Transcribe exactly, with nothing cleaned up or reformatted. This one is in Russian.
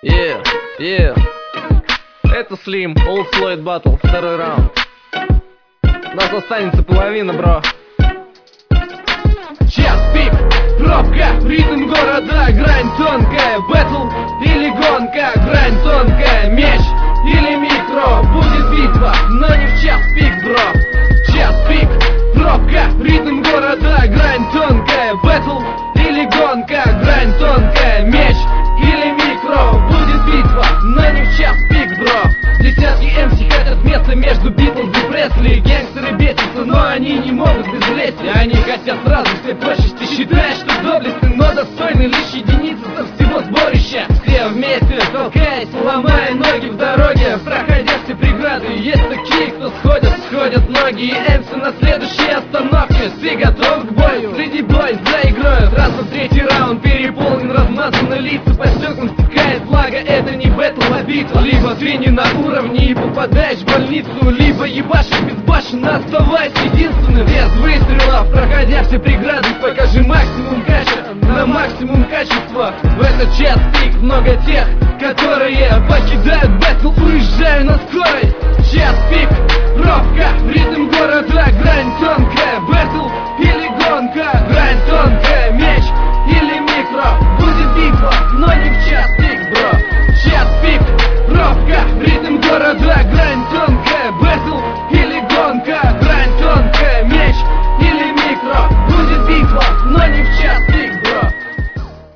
Yeah, yeah. Это Слим, Old Floyd Battle, второй раунд. Нас останется половина, бро. Час пик, пробка, ритм города, грань тонкая, бэтл или гонка, грань тонкая, меч или микро, будет битва, но не в час пик, бро. Час пик, пробка, ритм города, грань тонкая, бэтл или гонка, грань тонкая, меч или микро, будет битва, но не в час пик, бро. Десятки эм си хотят место между Битлз и Пресли. Гангстеры бесятся, но они не могут без лести. Они хотят сразу все почести, считая, что доблестны, но достойны лишь единицы со всего сборища. Все вместе, толкаясь, ломая ноги в дороге, проходя все преграды. Есть такие, кто сходят, сходят ноги. И эм си на следующей остановке. Ты готов к бою? Следи, бой за игрой. Раз на третий раунд переполнен, размазаны лица, по стеклам стекает влага. Это не бэтл, а битва. Либо ты не на уровне и попадаешь в больницу, либо ебашишь безбашенно, оставаясь единственным. Без выстрелов, проходя все преграды, покажи максимум кача на максимум качества. В этот час пик много тех, которые покидают бэтл, уезжаю на скорой. Час пик,